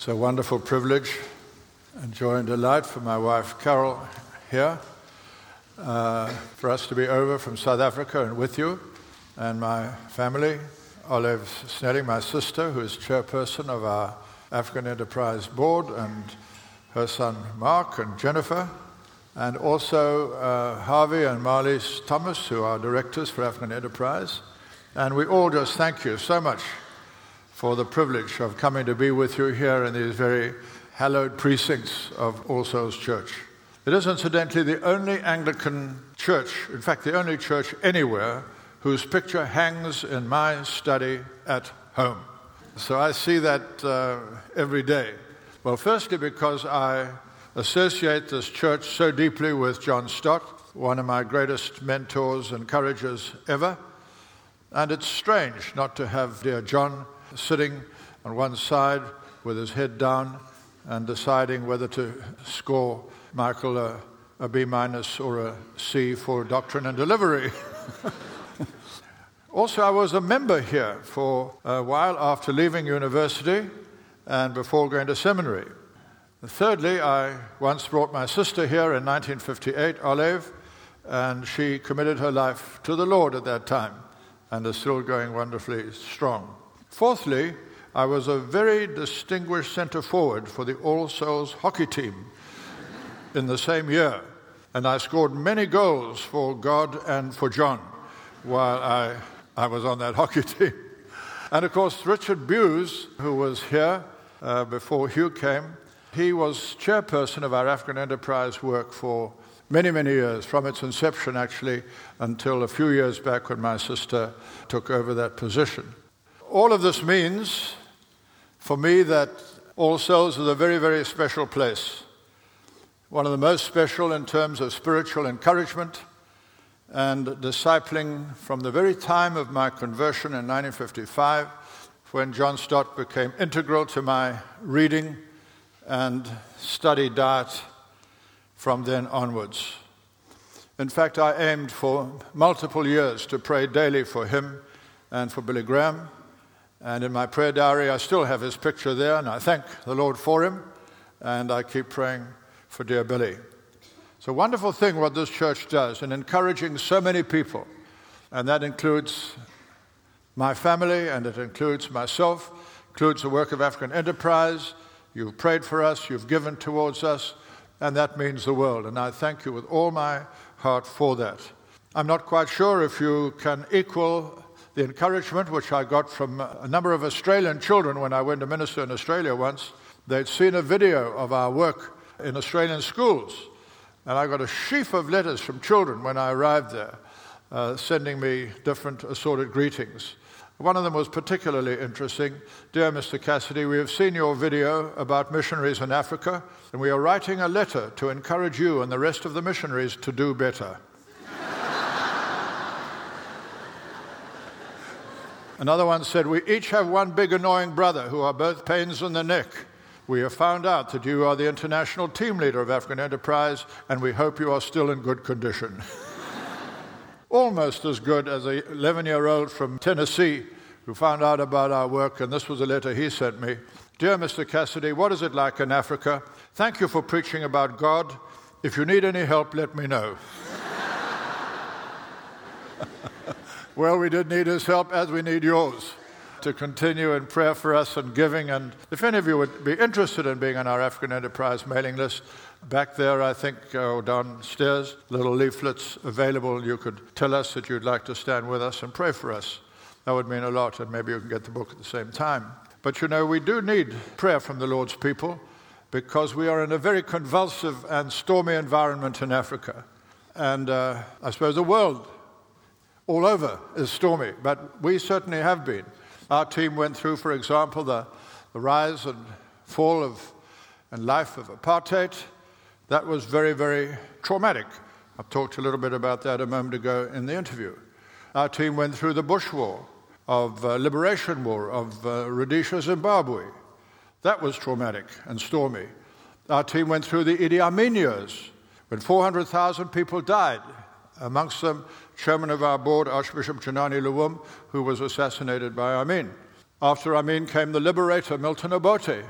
It's a wonderful privilege and joy and delight for my wife Carol here, for us to be over from South Africa and with you, and my family, Olive Snelling, my sister, who is chairperson of our African Enterprise Board, and her son Mark and Jennifer, and also Harvey and Marlies Thomas, who are directors for African Enterprise. And we all just thank you so much for the privilege of coming to be with you here in these very hallowed precincts of All Souls Church. It is incidentally the only Anglican church, in fact the only church anywhere, whose picture hangs in my study at home. So I see that every day. Well, firstly because I associate this church so deeply with John Stott, one of my greatest mentors and encouragers ever. And it's strange not to have dear John sitting on one side with his head down and deciding whether to score Michael a B- or a C for doctrine and delivery. Also, I was a member here for a while after leaving university and before going to seminary. Thirdly, I once brought my sister here in 1958, Olive, and she committed her life to the Lord at that time and is still going wonderfully strong. Fourthly, I was a very distinguished centre forward for the All Souls hockey team in the same year, and I scored many goals for God and for John while I was on that hockey team. And of course, Richard Buse, who was here before Hugh came, he was chairperson of our African Enterprise work for many, many years, from its inception actually, until a few years back when my sister took over that position. All of this means, for me, that All Souls is a very, very special place. One of the most special in terms of spiritual encouragement and discipling from the very time of my conversion in 1955, when John Stott became integral to my reading and study diet from then onwards. In fact, I aimed for multiple years to pray daily for him and for Billy Graham. And in my prayer diary, I still have his picture there, and I thank the Lord for him, and I keep praying for dear Billy. It's a wonderful thing what this church does in encouraging so many people, and that includes my family, and it includes myself, includes the work of African Enterprise. You've prayed for us, you've given towards us, and that means the world, and I thank you with all my heart for that. I'm not quite sure if you can equal the encouragement which I got from a number of Australian children when I went to minister in Australia once. They'd seen a video of our work in Australian schools, and I got a sheaf of letters from children when I arrived there, sending me different assorted greetings. One of them was particularly interesting. Dear Mr. Cassidy, we have seen your video about missionaries in Africa, and we are writing a letter to encourage you and the rest of the missionaries to do better. Another one said, we each have one big annoying brother who are both pains in the neck. We have found out that you are the international team leader of African Enterprise, and we hope you are still in good condition. Almost as good as an 11-year-old from Tennessee who found out about our work, and this was a letter he sent me. Dear Mr. Cassidy, what is it like in Africa? Thank you for preaching about God. If you need any help, let me know. Well, we did need his help as we need yours to continue in prayer for us and giving. And if any of you would be interested in being on our African Enterprise mailing list, back there, I think, or downstairs, little leaflets available. You could tell us that you'd like to stand with us and pray for us. That would mean a lot, and maybe you can get the book at the same time. But you know, we do need prayer from the Lord's people because we are in a very convulsive and stormy environment in Africa. And I suppose the world all over is stormy, but we certainly have been. Our team went through, for example, the rise and fall of and life of apartheid. That was very, very traumatic. I talked a little bit about that a moment ago in the interview. Our team went through the Bush War, of Liberation War, of Rhodesia, Zimbabwe. That was traumatic and stormy. Our team went through the Idi Amin years, when 400,000 people died, amongst them chairman of our board, Archbishop Janani Luwum, who was assassinated by Amin. After Amin came the liberator, Milton Obote,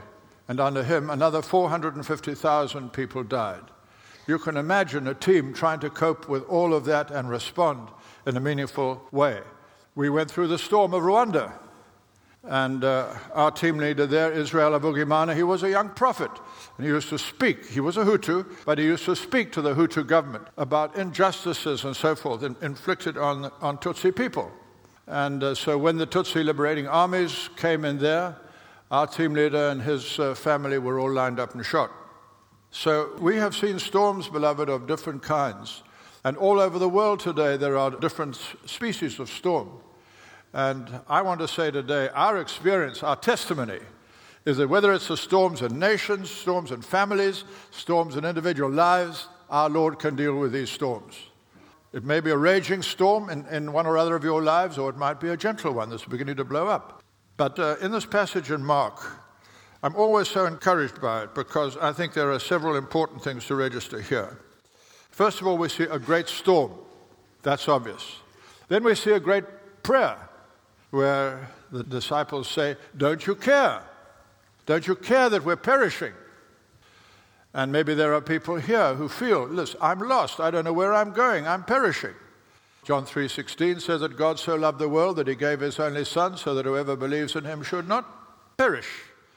and under him another 450,000 people died. You can imagine a team trying to cope with all of that and respond in a meaningful way. We went through the storm of Rwanda, and our team leader there, Israel Avugimana, he was a young prophet, and he used to speak. He was a Hutu, but he used to speak to the Hutu government about injustices and so forth inflicted on Tutsi people. And so when the Tutsi liberating armies came in there, our team leader and his family were all lined up and shot. So we have seen storms, beloved, of different kinds. And all over the world today, there are different species of storm. And I want to say today, our experience, our testimony, is that whether it's the storms in nations, storms in families, storms in individual lives, our Lord can deal with these storms. It may be a raging storm in one or other of your lives, or it might be a gentle one that's beginning to blow up. But in this passage in Mark, I'm always so encouraged by it because I think there are several important things to register here. First of all, we see a great storm. That's obvious. Then we see a great prayer where the disciples say, "Don't you care? Don't you care that we're perishing?" And maybe there are people here who feel, "Listen, I'm lost. I don't know where I'm going. I'm perishing." John 3:16 says that God so loved the world that he gave his only Son so that whoever believes in him should not perish.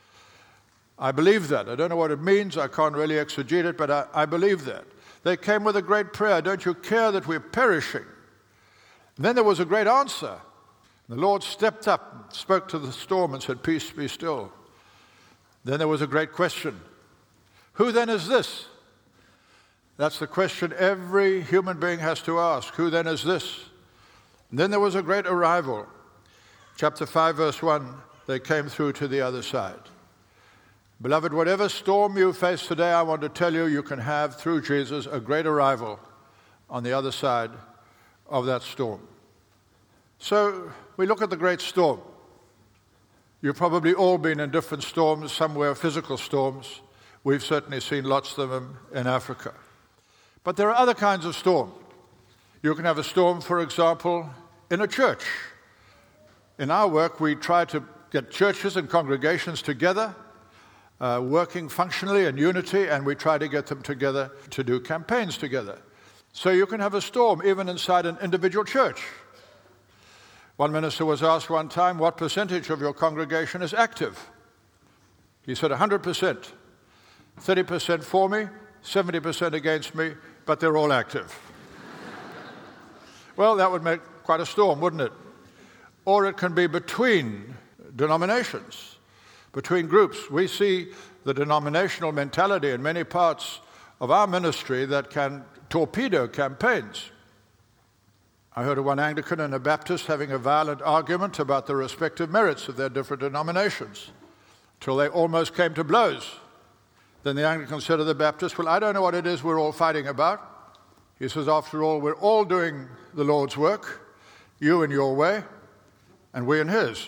I believe that. I don't know what it means. I can't really exegete it, but I believe that. They came with a great prayer. "Don't you care that we're perishing?" And then there was a great answer. The Lord stepped up, spoke to the storm and said, "Peace, be still." Then there was a great question. Who then is this? That's the question every human being has to ask. Who then is this? And then there was a great arrival. Chapter 5, verse 1, they came through to the other side. Beloved, whatever storm you face today, I want to tell you, you can have, through Jesus, a great arrival on the other side of that storm. So we look at the great storm. You've probably all been in different storms, somewhere physical storms. We've certainly seen lots of them in Africa. But there are other kinds of storm. You can have a storm, for example, in a church. In our work, we try to get churches and congregations together, working functionally in unity, and we try to get them together to do campaigns together. So you can have a storm even inside an individual church. One minister was asked one time, "What percentage of your congregation is active?" He said, 100%. 30% for me, 70% against me, but they're all active. Well, that would make quite a storm, wouldn't it? Or it can be between denominations, between groups. We see the denominational mentality in many parts of our ministry that can torpedo campaigns. I heard of one Anglican and a Baptist having a violent argument about the respective merits of their different denominations, till they almost came to blows. Then the Anglican said to the Baptist, "Well, I don't know what it is we're all fighting about." He says, "After all, we're all doing the Lord's work, you in your way, and we in his."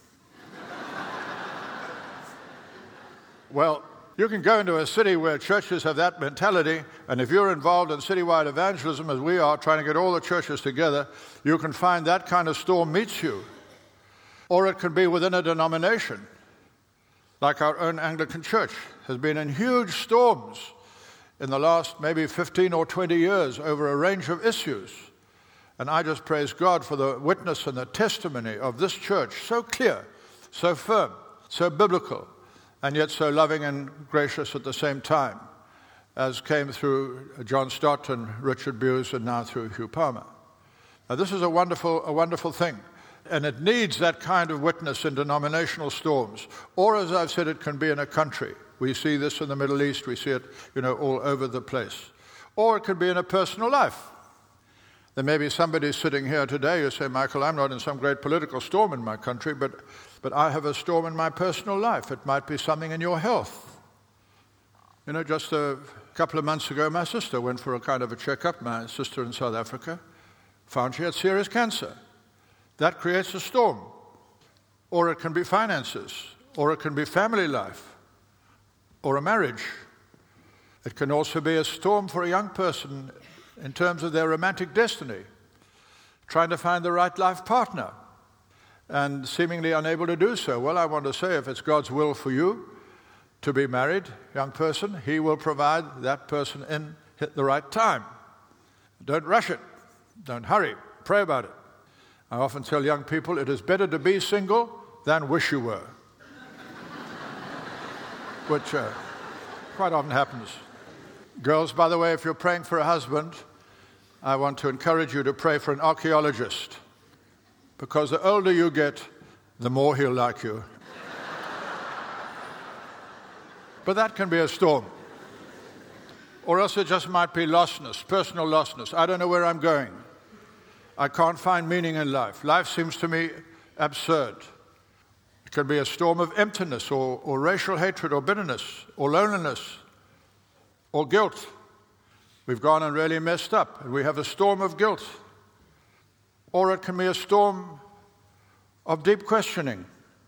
Well, you can go into a city where churches have that mentality, and if you're involved in citywide evangelism, as we are, trying to get all the churches together, you can find that kind of storm meets you. Or it can be within a denomination, like our own Anglican Church has been in huge storms in the last maybe 15 or 20 years over a range of issues. And I just praise God for the witness and the testimony of this church, so clear, so firm, so biblical, and yet so loving and gracious at the same time, as came through John Stott and Richard Buse and now through Hugh Palmer. Now, this is a wonderful thing, and it needs that kind of witness in denominational storms. Or, as I've said, it can be in a country. We see this in the Middle East. We see it, all over the place. Or it could be in a personal life. There may be somebody sitting here today who say, "Michael, I'm not in some great political storm in my country, but I have a storm in my personal life." It might be something in your health. Just a couple of months ago, my sister went for a kind of a checkup, my sister in South Africa, found she had serious cancer. That creates a storm. Or it can be finances, or it can be family life, or a marriage. It can also be a storm for a young person in terms of their romantic destiny, trying to find the right life partner and seemingly unable to do so. Well, I want to say, if it's God's will for you to be married, young person, He will provide that person in the right time. Don't rush it. Don't hurry. Pray about it. I often tell young people it is better to be single than wish you were, which quite often happens. Girls, by the way, if you're praying for a husband, I want to encourage you to pray for an archaeologist, because the older you get, the more he'll like you. But that can be a storm. Or else it just might be lostness, personal lostness. I don't know where I'm going. I can't find meaning in life. Life seems to me absurd. It can be a storm of emptiness or racial hatred or bitterness or loneliness or guilt. We've gone and really messed up, and we have a storm of guilt. Or it can be a storm of deep questioning.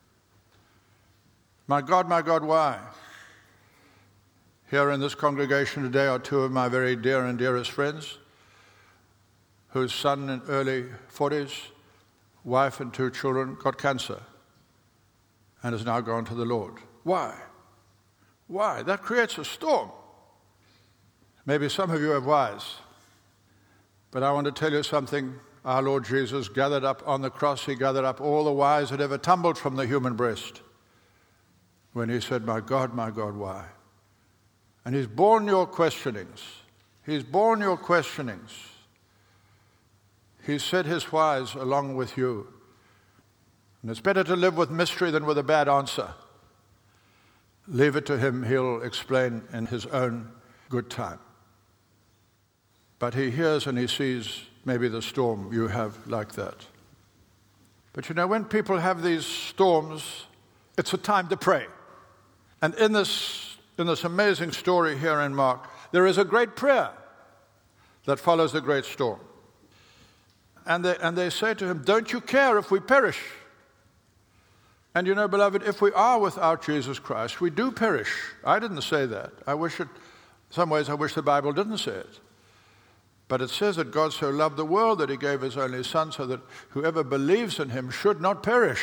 My God, why? Here in this congregation today are two of my very dear and dearest friends, whose son in early 40s, wife and 2 children, got cancer and has now gone to the Lord. Why? Why? That creates a storm. Maybe some of you have whys, but I want to tell you something. Our Lord Jesus gathered up on the cross, He gathered up all the whys that ever tumbled from the human breast when He said, my God, why? And He's borne your questionings. He's borne your questionings. He's said His whys along with you. And it's better to live with mystery than with a bad answer. Leave it to Him. He'll explain in His own good time. But He hears and He sees maybe the storm you have like that. But you know, when people have these storms, it's a time to pray. And in this amazing story here in Mark, there is a great prayer that follows the great storm. And they say to Him, don't you care if we perish? And you know, beloved, if we are without Jesus Christ, we do perish. I didn't say that. In some ways I wish the Bible didn't say it. But it says that God so loved the world that He gave His only Son so that whoever believes in Him should not perish.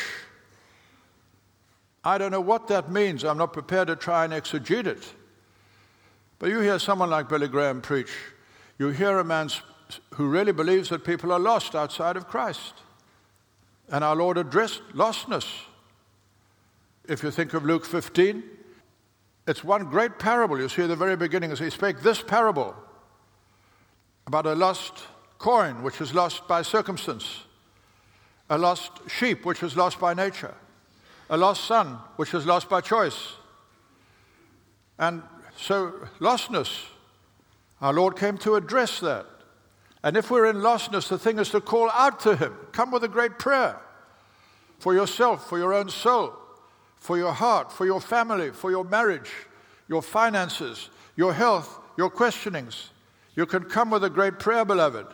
I don't know what that means. I'm not prepared to try and exegete it. But you hear someone like Billy Graham preach. You hear a man who really believes that people are lost outside of Christ. And our Lord addressed lostness. If you think of Luke 15, it's one great parable. You see at the very beginning as He spake this parable about a lost coin which is lost by circumstance, a lost sheep which is lost by nature, a lost son which is lost by choice. And so lostness, our Lord came to address that. And if we're in lostness, the thing is to call out to Him. Come with a great prayer for yourself, for your own soul, for your heart, for your family, for your marriage, your finances, your health, your questionings. You can come with a great prayer, beloved.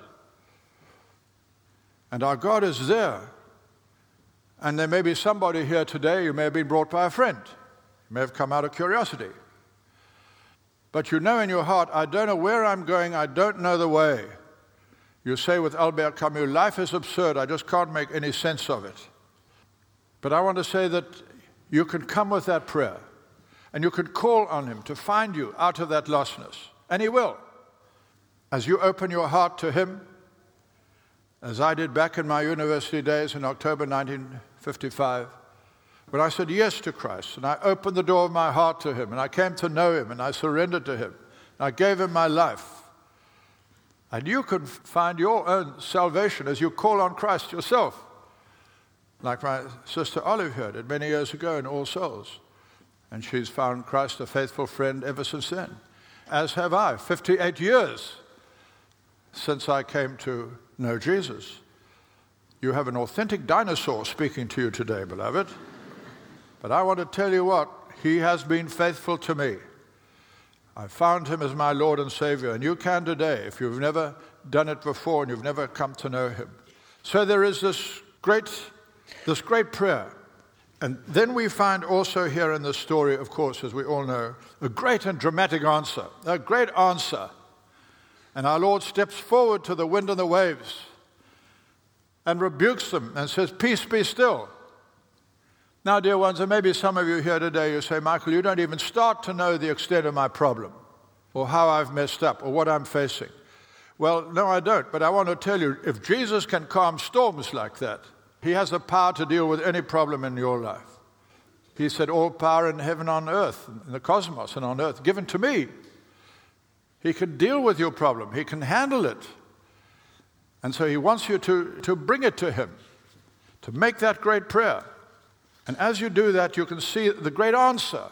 And our God is there. And there may be somebody here today, you may have been brought by a friend. You may have come out of curiosity. But you know in your heart, I don't know where I'm going, I don't know the way. You say with Albert Camus, life is absurd, I just can't make any sense of it. But I want to say that you can come with that prayer, and you can call on Him to find you out of that lostness. And He will. As you open your heart to Him, as I did back in my university days in October 1955, when I said yes to Christ, and I opened the door of my heart to Him, and I came to know Him, and I surrendered to Him, and I gave Him my life. And you can find your own salvation as you call on Christ yourself, like my sister Olive here did many years ago in All Souls. And she's found Christ a faithful friend ever since then, as have I, 58 years since I came to know Jesus. You have an authentic dinosaur speaking to you today, beloved. But I want to tell you what, He has been faithful to me. I found Him as my Lord and Savior, and you can today if you've never done it before and you've never come to know Him. So there is this great prayer. And then we find also here in the story, of course, as we all know, a great and dramatic answer, a great answer. And our Lord steps forward to the wind and the waves and rebukes them and says, peace be still. Now, dear ones, there may be some of you here today, you say, Michael, you don't even start to know the extent of my problem, or how I've messed up, or what I'm facing. Well, no, I don't, but I want to tell you, if Jesus can calm storms like that, he has the power to deal with any problem in your life. He said, all power in heaven and on earth, in the cosmos and on earth, given to me. He can deal with your problem. He can handle it. And so he wants you to bring it to him, to make that great prayer. And as you do that, you can see the great answer.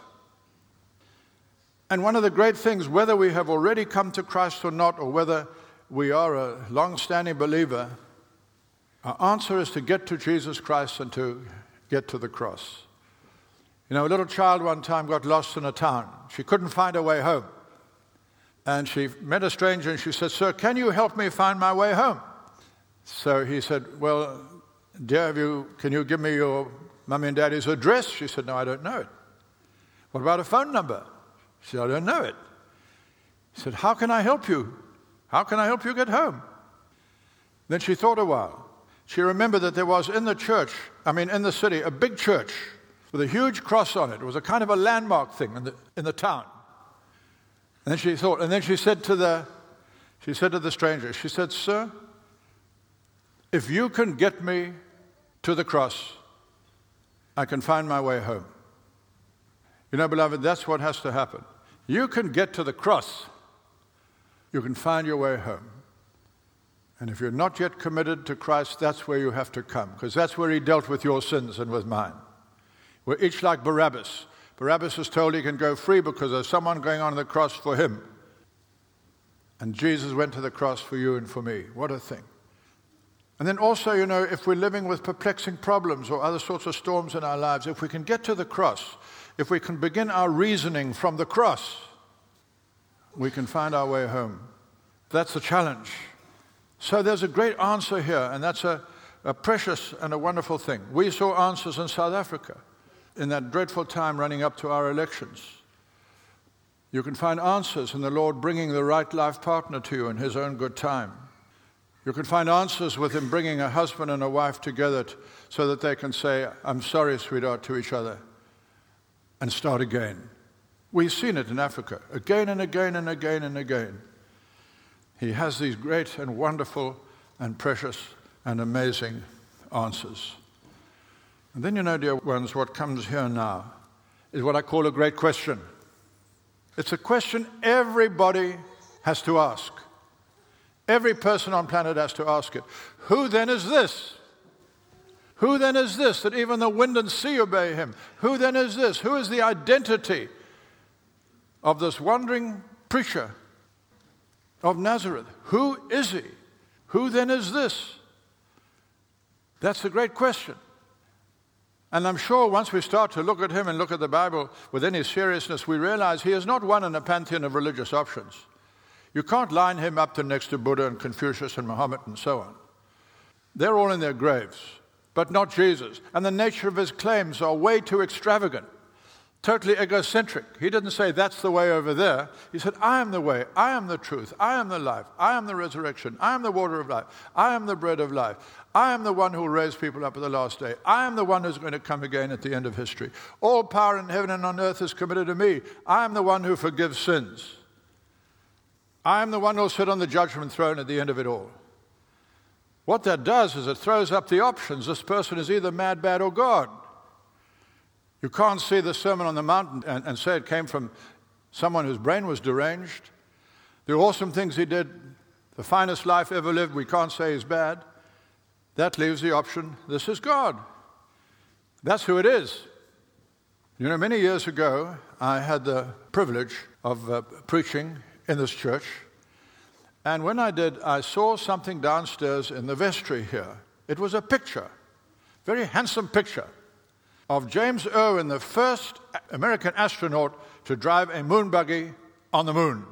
And one of the great things, whether we have already come to Christ or not, or whether we are a long-standing believer, our answer is to get to Jesus Christ and to get to the cross. You know, a little child one time got lost in a town. She couldn't find her way home. And she met a stranger and she said, "Sir, can you help me find my way home?" So he said, "Well, dear, can you give me your Mummy and Daddy's address?" She said, "No, I don't know it." "What about a phone number?" She said, "I don't know it." He said, "How can I help you? How can I help you get home?" Then she thought a while. She remembered that there was in the city, a big church with a huge cross on it. It was a kind of a landmark thing in the town. And then she thought, and then she said to the stranger, she said, "Sir, if you can get me to the cross, I can find my way home." You know, beloved, that's what has to happen. You can get to the cross, you can find your way home. And if you're not yet committed to Christ, that's where you have to come, because that's where he dealt with your sins and with mine. We're each like Barabbas. Barabbas is told he can go free because there's someone going on the cross for him. And Jesus went to the cross for you and for me. What a thing. And then also, you know, if we're living with perplexing problems or other sorts of storms in our lives, if we can get to the cross, if we can begin our reasoning from the cross, we can find our way home. That's the challenge. So there's a great answer here, and that's a precious and a wonderful thing. We saw answers in South Africa in that dreadful time running up to our elections. You can find answers in the Lord bringing the right life partner to you in his own good time. You can find answers with him bringing a husband and a wife together so that they can say, "I'm sorry, sweetheart," to each other and start again. We've seen it in Africa again and again and again and again. He has these great and wonderful and precious and amazing answers. And then, you know, dear ones, what comes here now is what I call a great question. It's a question everybody has to ask. Every person on planet has to ask it. Who then is this? Who then is this that even the wind and sea obey him? Who then is this? Who is the identity of this wandering preacher of Nazareth? Who is he? Who then is this? That's the great question. And I'm sure once we start to look at him and look at the Bible with any seriousness, we realize he is not one in a pantheon of religious options. You can't line him up next to Buddha and Confucius and Muhammad and so on. They're all in their graves, but not Jesus. And the nature of his claims are way too extravagant, totally egocentric. He didn't say, "That's the way over there." He said, "I am the way, I am the truth, I am the life, I am the resurrection, I am the water of life, I am the bread of life. I am the one who will raise people up at the last day. I am the one who's going to come again at the end of history. All power in heaven and on earth is committed to me. I am the one who forgives sins. I am the one who will sit on the judgment throne at the end of it all." What that does is it throws up the options. This person is either mad, bad, or God. You can't see the Sermon on the Mount and say it came from someone whose brain was deranged. The awesome things he did, the finest life ever lived, we can't say is bad. That leaves the option, this is God. That's who it is. You know, many years ago, I had the privilege of preaching in this church. And when I did, I saw something downstairs in the vestry here. It was a picture, very handsome picture, of James Irwin, the first American astronaut to drive a moon buggy on the moon.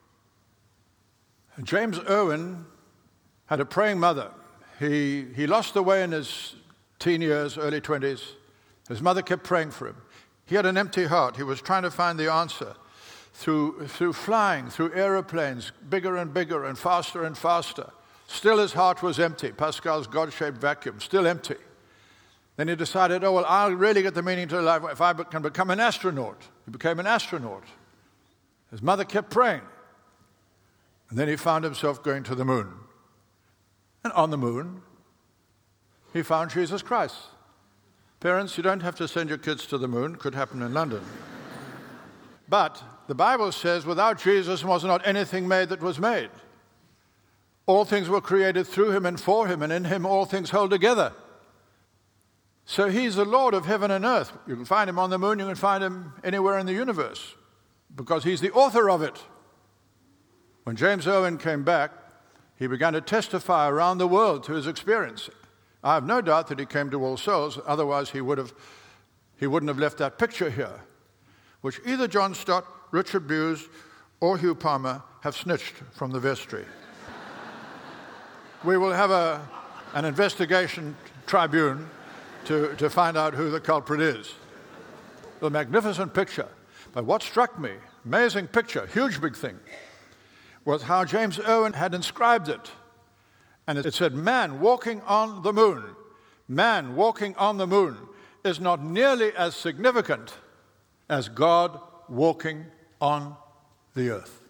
And James Irwin had a praying mother. He lost the way in his teen years, early 20s. His mother kept praying for him. He had an empty heart. He was trying to find the answer through flying, through aeroplanes, bigger and bigger and faster. Still his heart was empty. Pascal's God-shaped vacuum, still empty. Then he decided, oh, well, I'll really get the meaning to life if I can become an astronaut. He became an astronaut. His mother kept praying. And then he found himself going to the moon. And on the moon, he found Jesus Christ. Parents, you don't have to send your kids to the moon. Could happen in London. But the Bible says, without Jesus was not anything made that was made. All things were created through him and for him, and in him all things hold together. So he's the Lord of heaven and earth. You can find him on the moon, you can find him anywhere in the universe, because he's the author of it. When James Owen came back, he began to testify around the world to his experience. I have no doubt that he came to All Souls, otherwise he wouldn't have left that picture here, which either John Stott, Richard Buse, or Hugh Palmer have snitched from the vestry. We will have an investigation tribune to find out who the culprit is. A magnificent picture. But what struck me, amazing picture, huge big thing, was how James Owen had inscribed it. And it said, man walking on the moon. Man walking on the moon is not nearly as significant as God walking on the earth.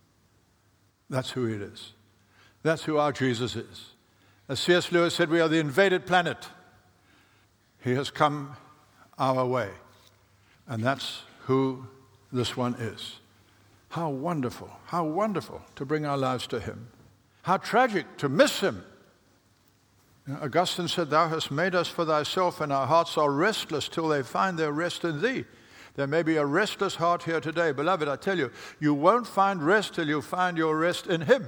That's who it is. That's who our Jesus is. As C.S. Lewis said, we are the invaded planet. He has come our way. And that's who this one is. How wonderful to bring our lives to him. How tragic to miss him. Augustine said, thou hast made us for thyself, and our hearts are restless till they find their rest in thee. There may be a restless heart here today. Beloved, I tell you, you won't find rest till you find your rest in him.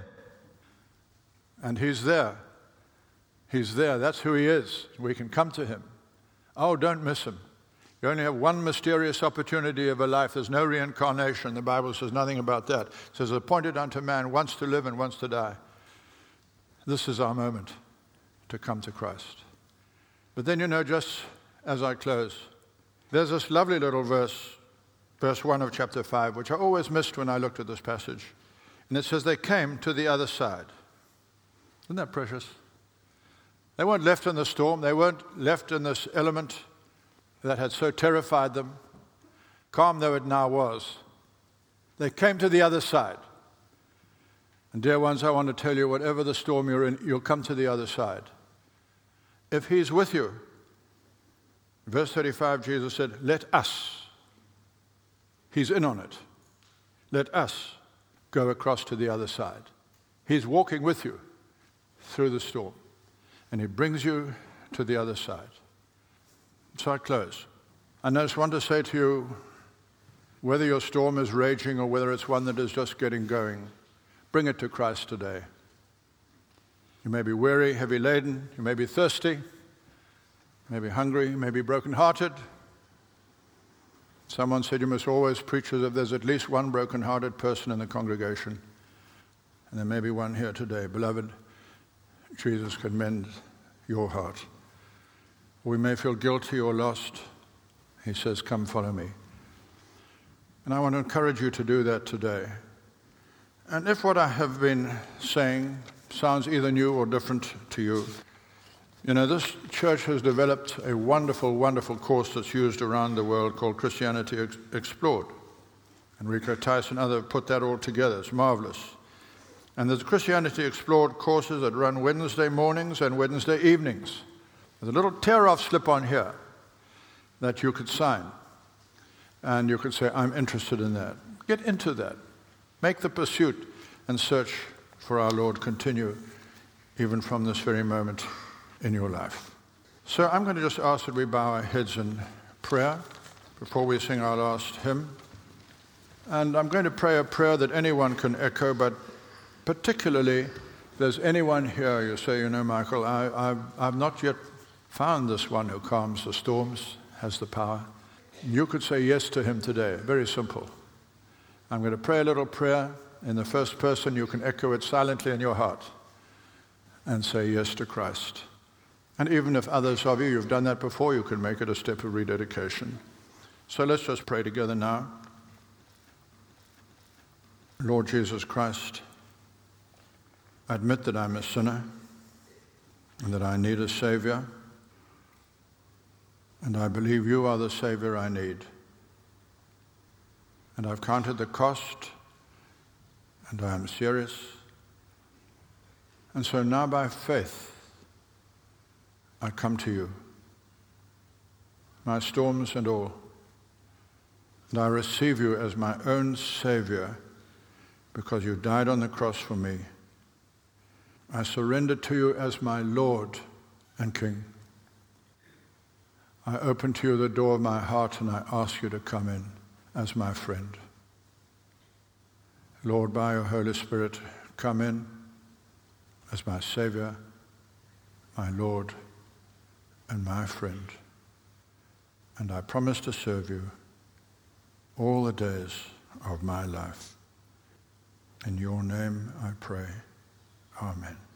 And he's there. He's there. That's who he is. We can come to him. Oh, don't miss him. You only have one mysterious opportunity of a life. There's no reincarnation. The Bible says nothing about that. It says, appointed unto man once to live and once to die. This is our moment to come to Christ. But then, just as I close, there's this lovely little verse 1 of chapter 5, which I always missed when I looked at this passage. And it says, they came to the other side. Isn't that precious? They weren't left in the storm. They weren't left in this element that had so terrified them, calm though it now was. They came to the other side. And dear ones, I want to tell you, whatever the storm you're in, you'll come to the other side. If he's with you, verse 35, Jesus said, let us, he's in on it, let us go across to the other side. He's walking with you through the storm, and he brings you to the other side. So I close. I just want to say to you, whether your storm is raging or whether it's one that is just getting going, bring it to Christ today. You may be weary, heavy laden, you may be thirsty, you may be hungry, you may be brokenhearted. Someone said you must always preach as if there's at least one brokenhearted person in the congregation. And there may be one here today. Beloved, Jesus can mend your heart. We may feel guilty or lost. He says, come follow me. And I want to encourage you to do that today. And if what I have been saying sounds either new or different to you, this church has developed a wonderful, wonderful course that's used around the world called Christianity Explored. Enrico Tice and others put that all together. It's marvelous. And there's Christianity Explored courses that run Wednesday mornings and Wednesday evenings. There's a little tear-off slip on here that you could sign. And you could say, I'm interested in that. Get into that. Make the pursuit and search for our Lord continue even from this very moment in your life. So I'm going to just ask that we bow our heads in prayer before we sing our last hymn. And I'm going to pray a prayer that anyone can echo, but particularly if there's anyone here, you say, Michael, I've not yet found this one who calms the storms, has the power. You could say yes to him today. Very simple. I'm going to pray a little prayer. In the first person, you can echo it silently in your heart and say yes to Christ. And even if others of you, you've done that before, you can make it a step of rededication. So let's just pray together now. Lord Jesus Christ, I admit that I'm a sinner and that I need a Savior. And I believe you are the Savior I need. And I've counted the cost, and I am serious. And so now by faith, I come to you, my storms and all, and I receive you as my own Savior because you died on the cross for me. I surrender to you as my Lord and King. I open to you the door of my heart and I ask you to come in as my friend. Lord, by your Holy Spirit, come in as my Savior, my Lord, and my friend. And I promise to serve you all the days of my life. In your name I pray. Amen.